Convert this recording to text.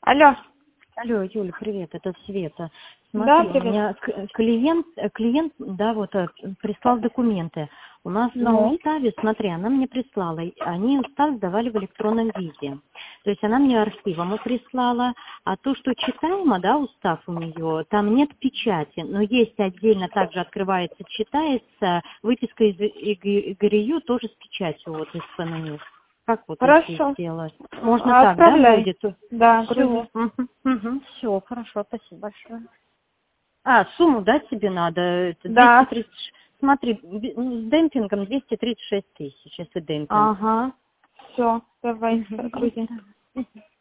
Алло. Алло, Юля, привет, это Света. Да, Смотри, у привет. меня клиент, да, вот прислал документы. У нас на Ну, уставе, смотри, она мне прислала, они устав сдавали в электронном виде. То есть она мне архивом и прислала, а то, что читаемо, да, устав у нее, там нет печати, но есть отдельно, также открывается, читается, выписка из ИГРЮ тоже с печатью вот из ФНУ. Как вот если хорошо. сделать? Можно так, да, Отправляй. будет? Да, Все, грузи. все, хорошо, спасибо большое. А, сумму, да, тебе надо? Это Да. 230, смотри, с демпингом 236 тысяч, если демпинг. Ага. Все, давай, грузи.